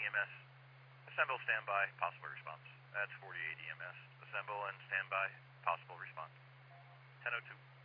EMS. Assemble, standby, possible response. That's 48 EMS. Assemble and standby, possible response. 10:02.